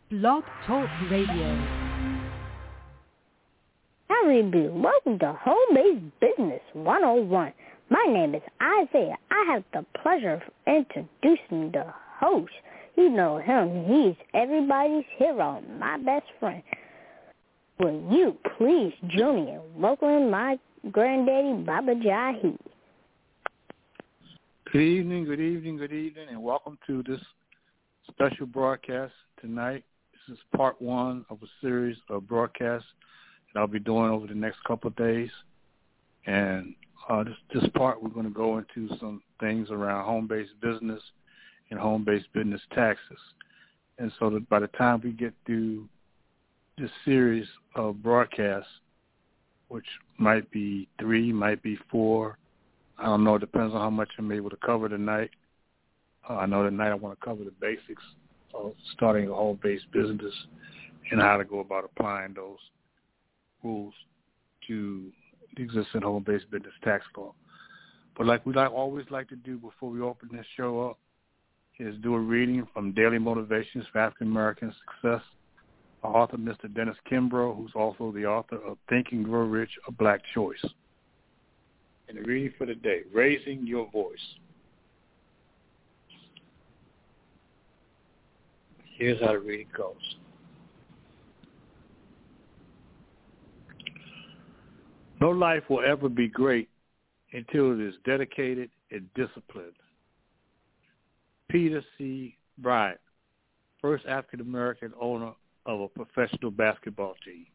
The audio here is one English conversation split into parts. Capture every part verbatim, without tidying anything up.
Blog Talk Radio. Howdy, do. Welcome to Home-Based Business one oh one. My name is Isaiah. I have the pleasure of introducing the host. You know him. He's everybody's hero, my best friend. Will you please join me in welcoming my granddaddy, Baba Jahi? Good evening, good evening, good evening, and welcome to this special broadcast tonight. This is part one of a series of broadcasts that I'll be doing over the next couple of days. And uh, this, this part, we're going to go into some things around home-based business and home-based business taxes. And so that by the time we get through this series of broadcasts, which might be three, might be four, I don't know, it depends on how much I'm able to cover tonight. Uh, I know tonight I want to cover the basics of starting a home-based business and how to go about applying those rules to the existing home-based business tax law. But like we like always like to do before we open this show up is do a reading from Daily Motivations for African American Success, our author, Mister Dennis Kimbrough, who's also the author of Think and Grow Rich, A Black Choice. And the reading for the day, Raising Your Voice. Here's how the reading goes. No life will ever be great until it is dedicated and disciplined. Peter C. Bryant, first African-American owner of a professional basketball team.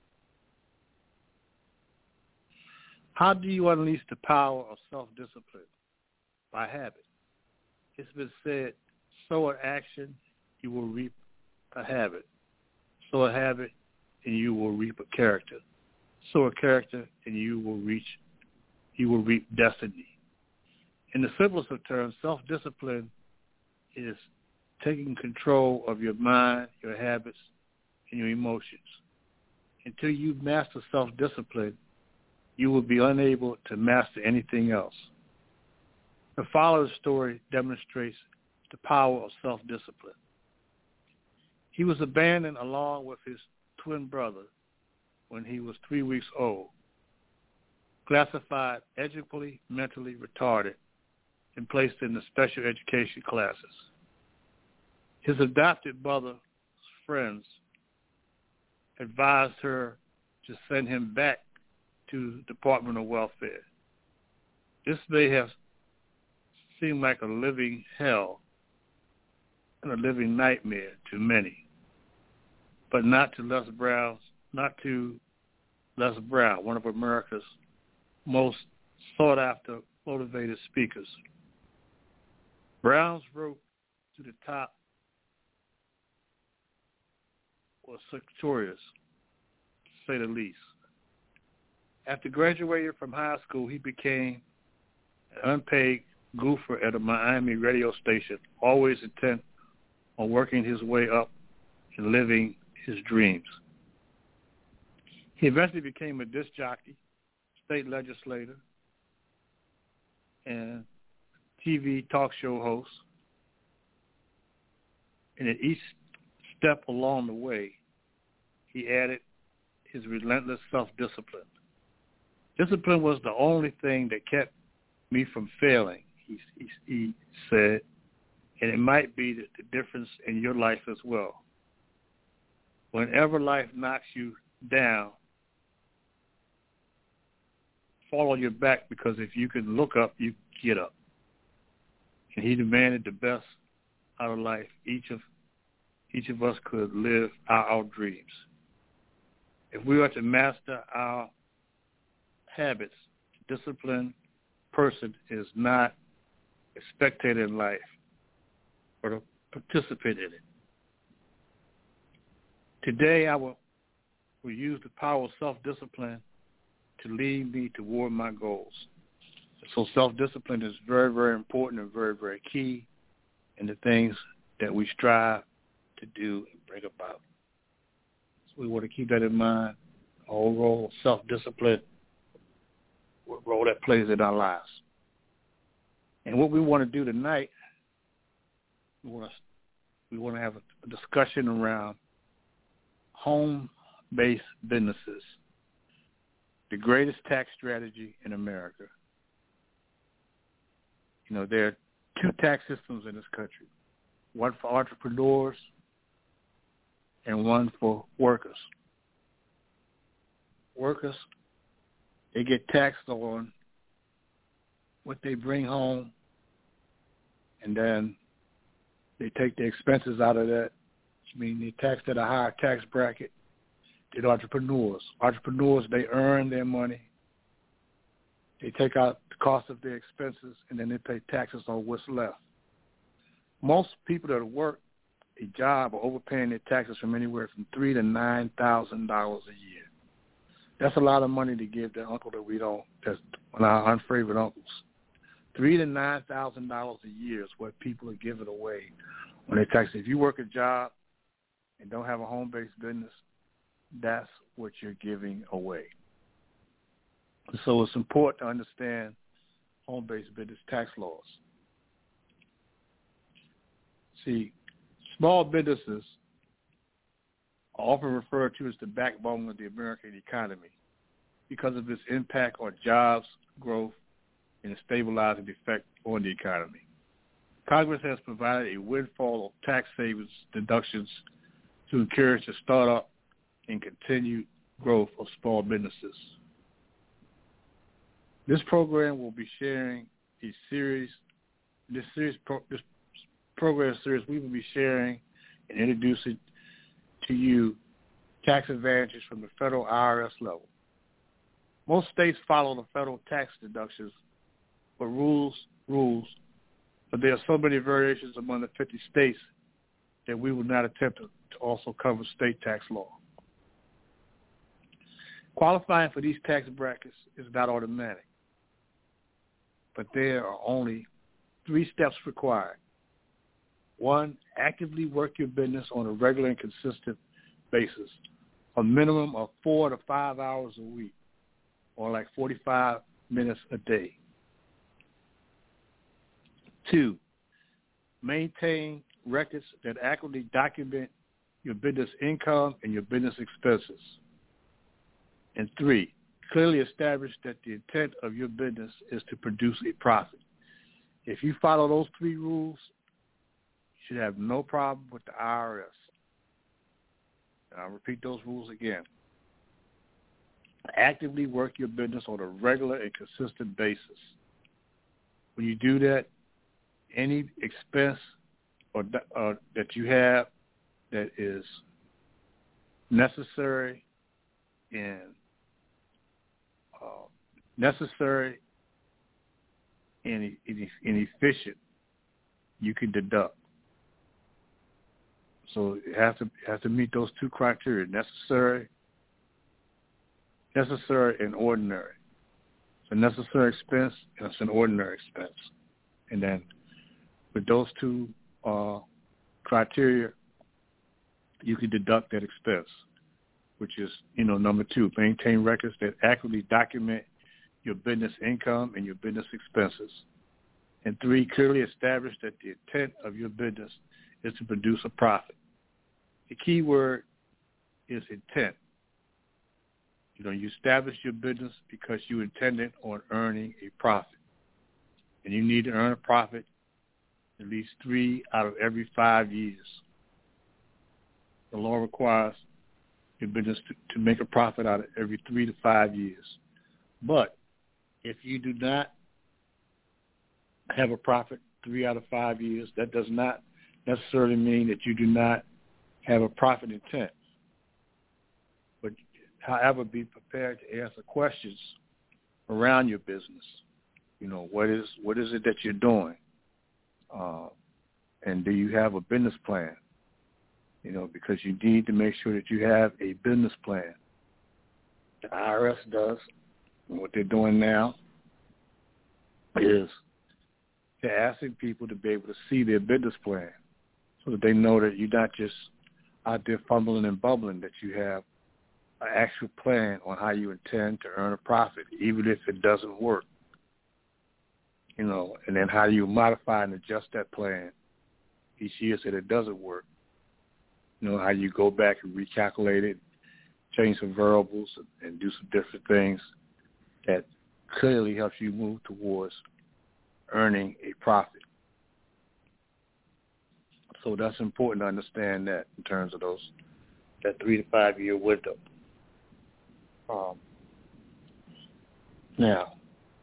How do you unleash the power of self-discipline? By habit. It's been said, sow an action, you will reap a habit. Sow a habit, and you will reap a character. Sow a character, and you will reach, you will reap destiny. In the simplest of terms, self-discipline is taking control of your mind, your habits, and your emotions. Until you master self-discipline, you will be unable to master anything else. The following story demonstrates the power of self-discipline. He was abandoned along with his twin brother when he was three weeks old, classified educationally, mentally retarded, and placed in the special education classes. His adopted mother's friends advised her to send him back to the Department of Welfare. This may have seemed like a living hell and a living nightmare to many, but not to Les Brown's, not to Les Brown, one of America's most sought-after motivated speakers. Brown's road to the top was victorious, to say the least. After graduating from high school, he became an unpaid goofer at a Miami radio station, always intent on working his way up and living his dreams. He eventually became a disc jockey, state legislator, and T V talk show host. And at each step along the way, he added his relentless self-discipline. Discipline was the only thing that kept me from failing, he, he, he said, and it might be the, the difference in your life as well. Whenever life knocks you down, fall on your back, because if you can look up, you get up. And he demanded the best out of life. Each of each of us could live our, our dreams. If we are to master our habits, a disciplined person is not a spectator in life, but a participant in it. Today, I will, will use the power of self-discipline to lead me toward my goals. So self-discipline is very, very important and very, very key in the things that we strive to do and bring about. So we want to keep that in mind, the whole role of self-discipline, what role that plays in our lives. And what we want to do tonight, we want to, we want to have a discussion around home-based businesses, the greatest tax strategy in America. You know, there are two tax systems in this country, one for entrepreneurs and one for workers. Workers, they get taxed on what they bring home, and then they take the expenses out of that. I mean, they tax at a higher tax bracket than entrepreneurs. Entrepreneurs, they earn their money. They take out the cost of their expenses, and then they pay taxes on what's left. Most people that work a job are overpaying their taxes from anywhere from three to nine thousand dollars a year. That's a lot of money to give to uncle that we don't. That's one of our unfavored uncles. Three to nine thousand dollars a year is what people are giving away when they tax. If you work a job and don't have a home-based business, that's what you're giving away. So it's important to understand home-based business tax laws. See, small businesses are often referred to as the backbone of the American economy because of its impact on jobs, growth, and a stabilizing effect on the economy. Congress has provided a windfall of tax savings deductions to encourage the startup and continued growth of small businesses. This program will be sharing a series, this series, pro, this program series, we will be sharing and introducing to you tax advantages from the federal I R S level. Most states follow the federal tax deductions, but rules, rules, but there are so many variations among the fifty states that we will not attempt to, to also cover state tax law. Qualifying for these tax brackets is not automatic, but there are only three steps required. One, actively work your business on a regular and consistent basis, a minimum of four to five hours a week, or like forty-five minutes a day. Two, maintain records that accurately document your business income and your business expenses. And three, clearly establish that the intent of your business is to produce a profit. If you follow those three rules, you should have no problem with the I R S. And I'll repeat those rules again. Actively work your business on a regular and consistent basis. When you do that, any expense or uh, that you have that is necessary and uh, necessary and, and efficient, you can deduct. So it has to it has to meet those two criteria: necessary, necessary, and ordinary. It's a necessary expense and it's an ordinary expense. And then with those two uh, criteria, you can deduct that expense, which is, you know, number two, maintain records that accurately document your business income and your business expenses. And three, clearly establish that the intent of your business is to produce a profit. The key word is intent. You know, you establish your business because you intended on earning a profit. And you need to earn a profit at least three out of every five years. The law requires your business to, to make a profit out of every three to five years. But if you do not have a profit three out of five years, that does not necessarily mean that you do not have a profit intent. But, however, be prepared to answer questions around your business. You know, what is what is it that you're doing? Uh, and do you have a business plan? You know, because you need to make sure that you have a business plan. The I R S does. And what they're doing now is they're asking people to be able to see their business plan so that they know that you're not just out there fumbling and bubbling, that you have an actual plan on how you intend to earn a profit, even if it doesn't work. You know, and then how do you modify and adjust that plan each year so that it doesn't work. You know, how you go back and recalculate it, change some variables, and, and do some different things that clearly helps you move towards earning a profit. So that's important to understand that in terms of those, that three to five year window. Um, now,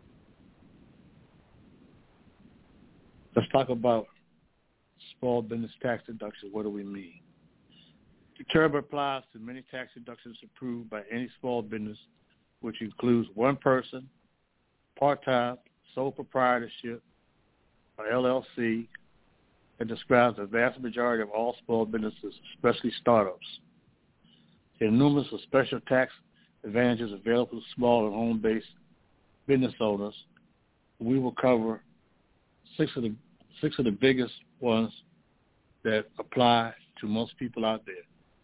let's talk about small business tax deduction. What do we mean? The term applies to many tax deductions approved by any small business, which includes one person, part-time, sole proprietorship, or L L C, and describes the vast majority of all small businesses, especially startups. There are numerous special tax advantages available to small and home-based business owners. We will cover six of the six of the biggest ones that apply to most people out there.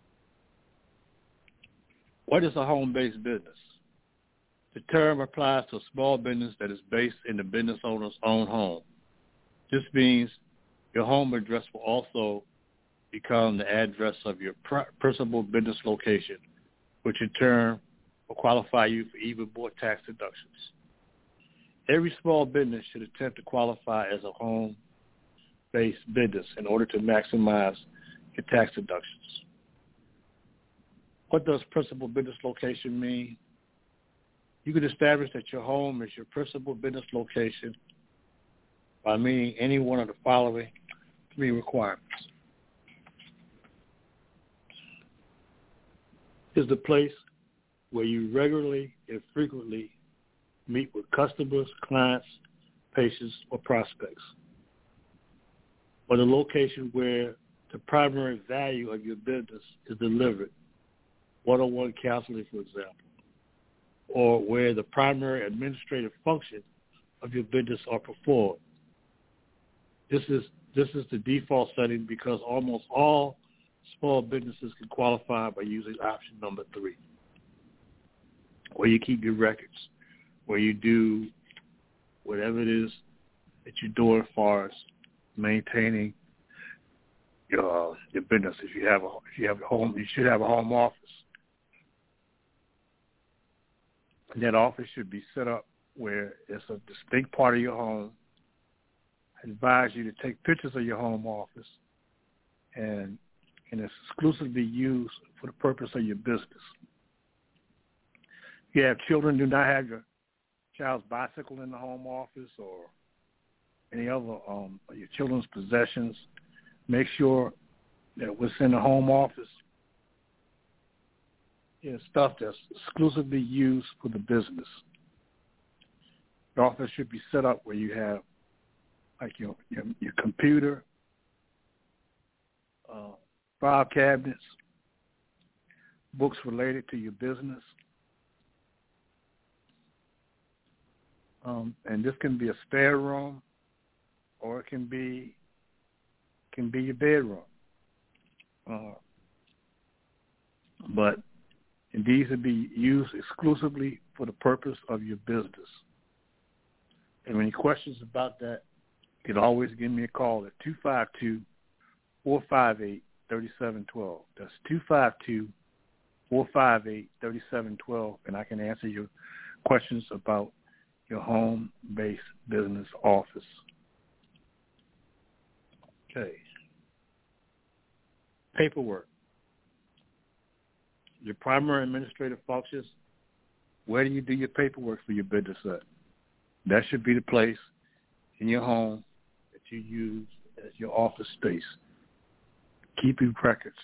What is a home-based business? The term applies to a small business that is based in the business owner's own home. This means your home address will also become the address of your principal business location, which in turn will qualify you for even more tax deductions. Every small business should attempt to qualify as a home-based business in order to maximize your tax deductions. What does principal business location mean? You can establish that your home is your principal business location by meeting any one of the following three requirements. Is the place where you regularly and frequently meet with customers, clients, patients, or prospects. Or the location where the primary value of your business is delivered, one-on-one counseling, for example, or where the primary administrative function of your business are performed. This is this is the default setting because almost all small businesses can qualify by using option number three, where you keep your records, where you do whatever it is that you're doing as far as maintaining your uh, your business. If you have a if you have a home, you should have a home office. And that office should be set up where it's a distinct part of your home. I advise you to take pictures of your home office and and it's exclusively used for the purpose of your business. If you have children, do not have your child's bicycle in the home office or any other um, your children's possessions. Make sure that what's in the home office is stuff that's exclusively used for the business. The office should be set up where you have like your your, your computer, uh, file cabinets, books related to your business. Um, and this can be a spare room, or it can be can be your bedroom. Uh, but and these would be used exclusively for the purpose of your business. And any questions about that, you can always give me a call at two five two, four five eight, three seven one two. That's two five two, four five eight, three seven one two, and I can answer your questions about your home-based business office. Okay. Paperwork. Your primary administrative functions, where do you do your paperwork for your business at? That should be the place in your home that you use as your office space. Keeping records.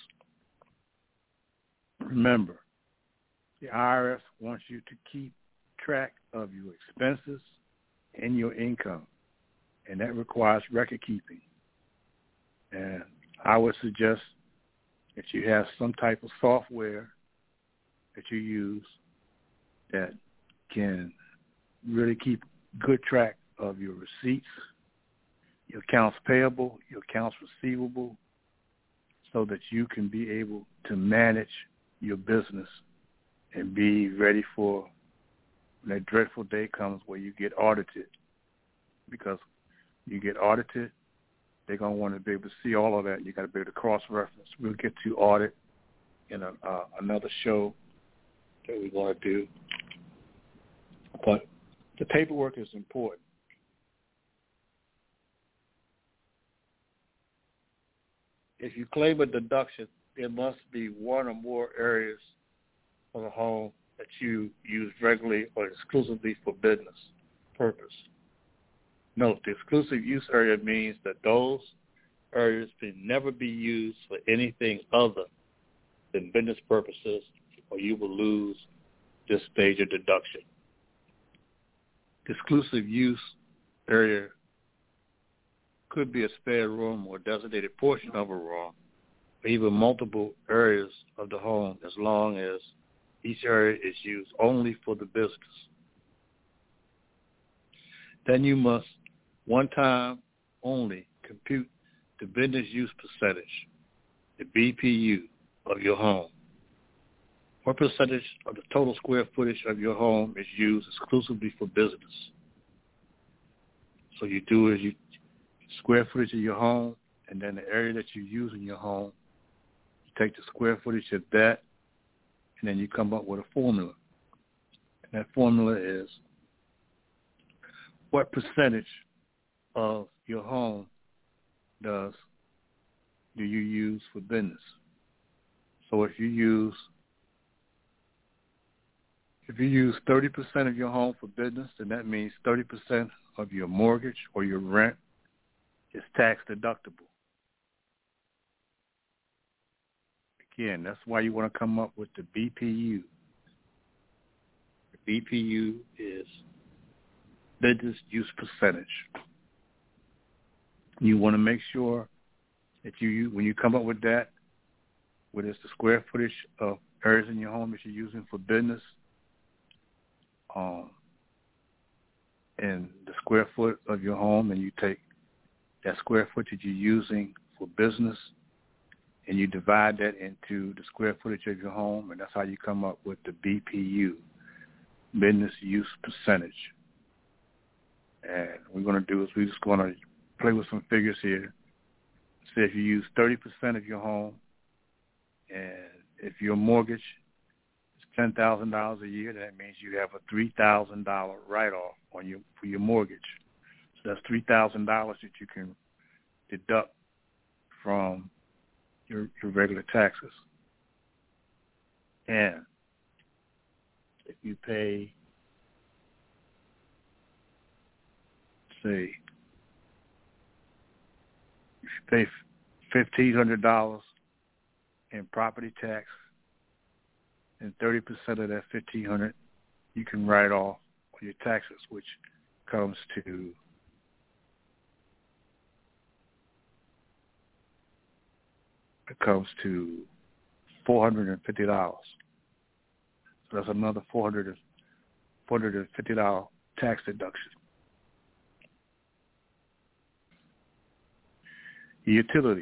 Remember, the I R S wants you to keep track of your expenses and your income, and that requires record keeping. And I would suggest that you have some type of software that you use that can really keep good track of your receipts, your accounts payable, your accounts receivable, so that you can be able to manage your business and be ready for when that dreadful day comes where you get audited. Because you get audited, they're going to want to be able to see all of that. You got to be able to cross-reference. We'll get to audit in a, uh, another show that we're going to do. But the paperwork is important. If you claim a deduction, there must be one or more areas of the home that you use regularly or exclusively for business purpose. Note, the exclusive use area means that those areas can never be used for anything other than business purposes, or you will lose this major deduction. The exclusive use area could be a spare room or designated portion of a room, or even multiple areas of the home, as long as each area is used only for the business. Then you must, one time only, compute the business use percentage, the B P U, of your home. What percentage of the total square footage of your home is used exclusively for business? So you do is you square footage of your home, and then the area that you use in your home, you take the square footage of that, and then you come up with a formula. And that formula is what percentage of your home does do you use for business? So if you use if you use thirty percent of your home for business, then that means thirty percent of your mortgage or your rent is tax deductible. Again, that's why you want to come up with the B P U. The B P U is business use percentage. You want to make sure that you, when you come up with that, whether it's the square footage of areas in your home that you're using for business, um, and the square foot of your home, and you take that square footage you're using for business, and you divide that into the square footage of your home, and that's how you come up with the B P U, business use percentage. And what we're going to do is we're just going to play with some figures here. Say if you use thirty percent of your home, and if your mortgage is ten thousand dollars a year, that means you have a three thousand dollars write-off on your for your mortgage. So that's three thousand dollars that you can deduct from your, your regular taxes. And if you pay, say, if you pay fifteen hundred dollars in property tax, and thirty percent of that fifteen hundred dollars you can write off on your taxes, which comes to it comes to four hundred fifty dollars. So that's another four hundred fifty dollars tax deduction. Utilities.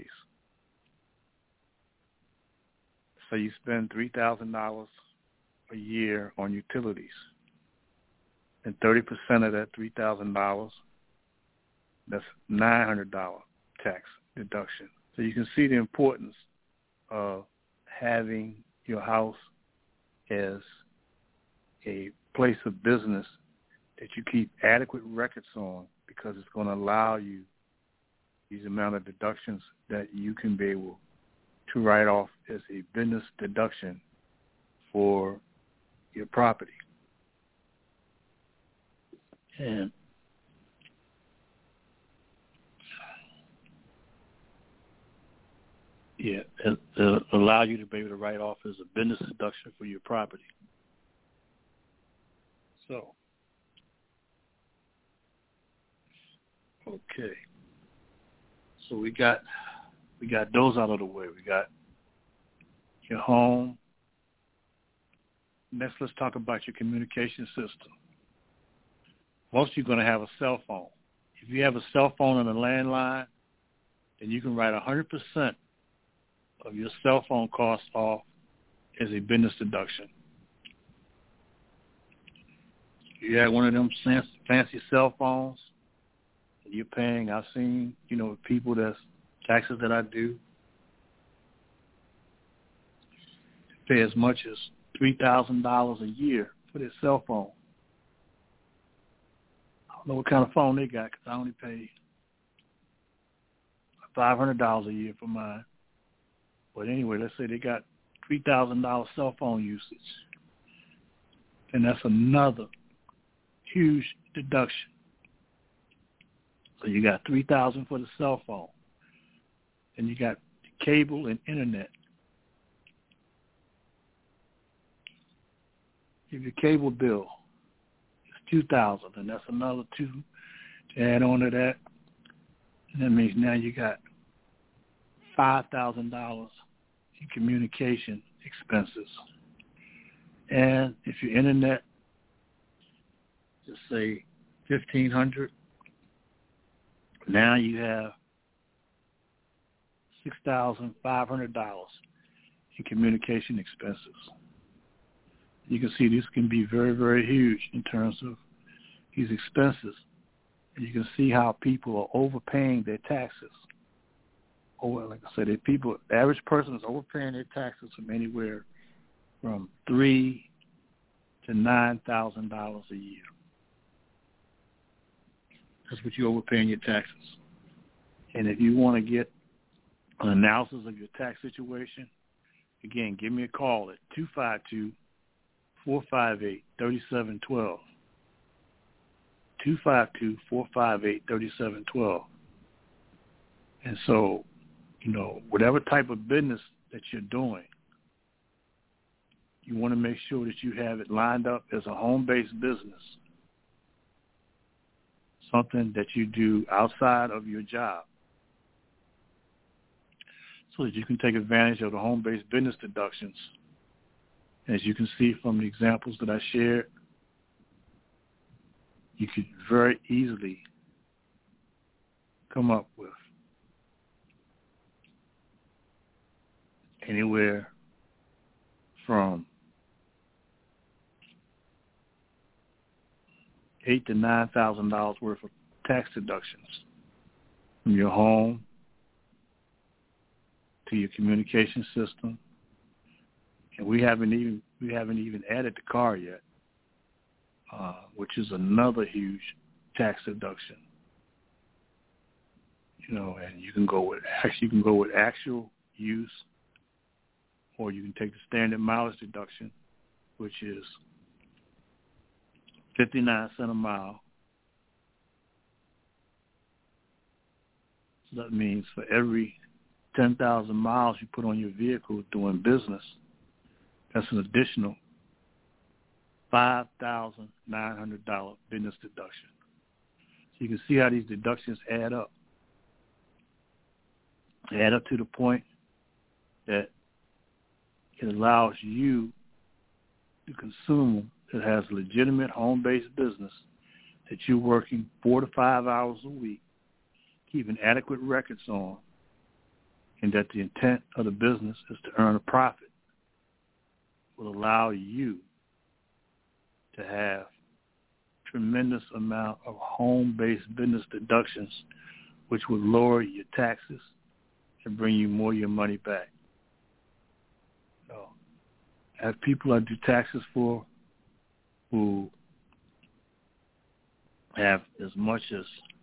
So you spend three thousand dollars a year on utilities, and thirty percent of that three thousand dollars, that's nine hundred dollars tax deduction. So you can see the importance of having your house as a place of business that you keep adequate records on, because it's going to allow you these amount of deductions that you can be able to write off as a business deduction for your property. And yeah, it, it'll allow you to be able to write off as a business deduction for your property. So, okay. So we got we got those out of the way. We got your home. Next, let's talk about your communication system. Most of you are going to have a cell phone. If you have a cell phone and a landline, then you can write one hundred percent of your cell phone costs off as a business deduction. You had one of them fancy cell phones, you're paying. I've seen, you know, people that's taxes that I do pay as much as three thousand dollars a year for their cell phone. I don't know what kind of phone they got because I only pay five hundred dollars a year for mine. But anyway, let's say they got three thousand dollars cell phone usage. And that's another huge deduction. So you got three thousand dollars for the cell phone. And you got cable and internet. If your cable bill is two thousand dollars, and that's another two to add on to that. And that means now you got five thousand dollars in communication expenses. And if your internet, just say fifteen hundred dollars, now you have six thousand five hundred dollars in communication expenses. You can see these can be very, very huge in terms of these expenses. And you can see how people are overpaying their taxes. Over, like I said, the people, the average person is overpaying their taxes from anywhere from three to nine thousand dollars a year. That's what you're overpaying your taxes. And if you want to get an analysis of your tax situation, again, give me a call at two five two, four five eight, three seven one two. two five two, four five eight, three seven one two. And so, you know, whatever type of business that you're doing, you want to make sure that you have it lined up as a home-based business, something that you do outside of your job, so that you can take advantage of the home-based business deductions. As you can see from the examples that I shared, you could very easily come up with anywhere from eight to nine thousand dollars worth of tax deductions from your home to your communication system, and we haven't even we haven't even added the car yet, uh, which is another huge tax deduction. You know, and you can go with actually you can go with actual use, or you can take the standard mileage deduction, which is fifty-nine cents a mile. So that means for every ten thousand miles you put on your vehicle doing business, that's an additional five thousand nine hundred dollars business deduction. So you can see how these deductions add up. They add up to the point that it allows you to consume that has a legitimate home-based business, that you're working four to five hours a week, keeping adequate records on, and that the intent of the business is to earn a profit, will allow you to have tremendous amount of home-based business deductions, which would lower your taxes and bring you more of your money back. So, I have people I do taxes for who have as much as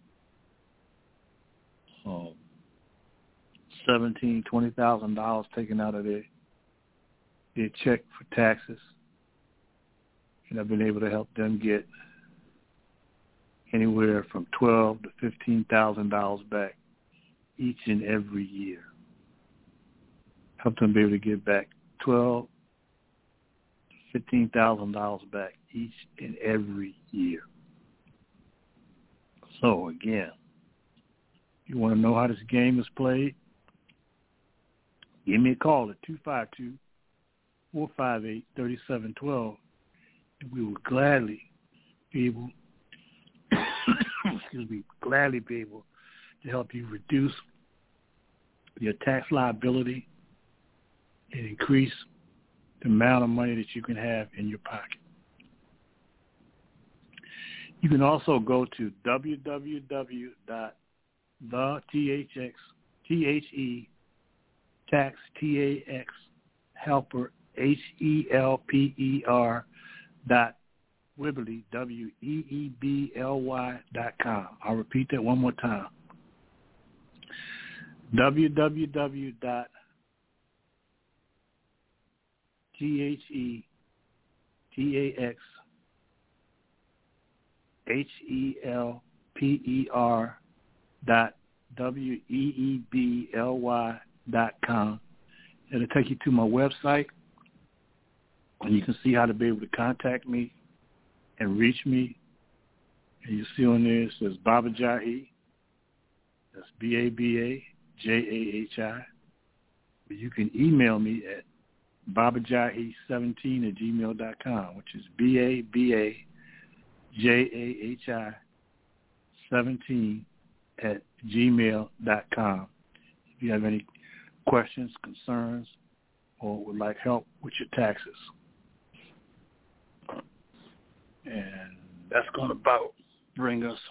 um, seventeen, twenty thousand dollars taken out of their their check for taxes, and I've been able to help them get anywhere from twelve to fifteen thousand dollars back each and every year. Help them be able to get back twelve to fifteen thousand dollars back each and every year. So again, you want to know how this game is played? Give me a call at two five two, four five eight, three seven one two, and we will gladly be able, excuse me, gladly be able to help you reduce your tax liability and increase the amount of money that you can have in your pocket. You can also go to w w w dot the tax T A X helper H E L P E R dot Weebly W E E B L Y dot com. I'll repeat that one more time. w w w dot tax H E L P E R dot W E E B L Y dot com. It'll take you to my website, and you can see how to be able to contact me and reach me. And you see on there it says Baba Jahi. That's B A B A J A H I. But you can email me at babajahi seventeen at gmail dot com, which is B A B A J A H I seventeen at gmail dot com. If you have any questions, concerns, or would like help with your taxes. And that's going to about bring us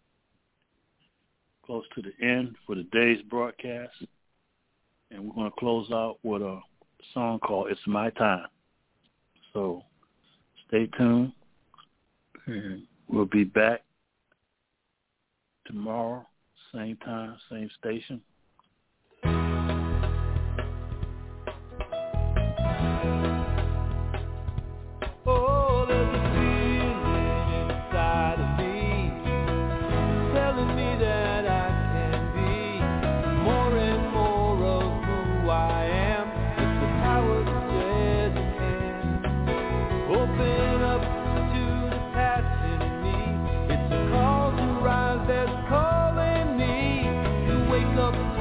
close to the end for the day's broadcast. And we're going to close out with a song called It's My Time. So stay tuned. And we'll be back tomorrow, same time, same station. Oh, there's a feeling inside of me telling me that I can be more and more of who I am. It's the power that says I can. Open up to the passion in me. It's a call to rise that's calling me to wake up.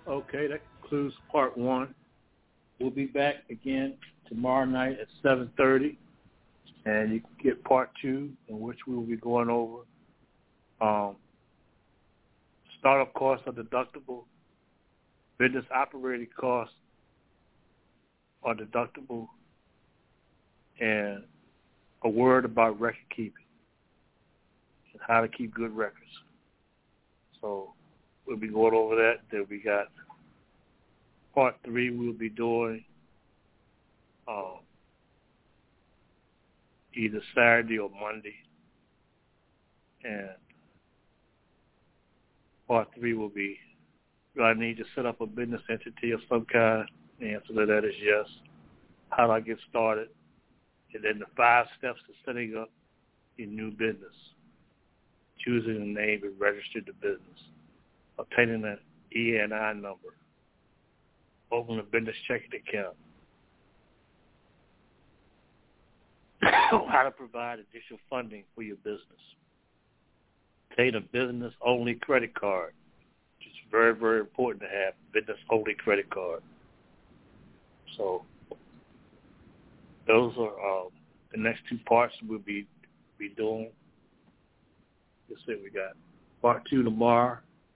Okay, that concludes part one. We'll be back again tomorrow night at seven thirty, and you can get part two, in which we will be going over um, startup costs are deductible, business operating costs are deductible, and a word about record keeping and how to keep good records. So we'll be going over that. Then we got part three. We'll be doing um, either Saturday or Monday, and part three will be, do I need to set up a business entity of some kind? The answer to that is yes. How do I get started? And then the five steps to setting up your new business: choosing a name and registering the business, obtaining an E I N number, opening a business checking account, how to provide additional funding for your business, obtain a business-only credit card, which is very, very important to have a business-only credit card. So those are um, the next two parts we'll be be doing. Let's see, we got part two tomorrow,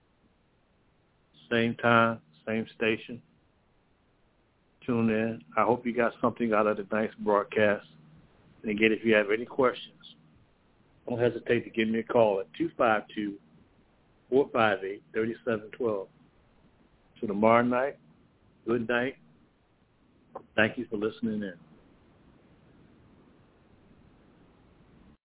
same time, same station. Tune in. I hope you got something out of the nice broadcast. And again, if you have any questions, don't hesitate to give me a call at two five two, four five eight, three seven one two. So tomorrow night, good night. Thank you for listening in.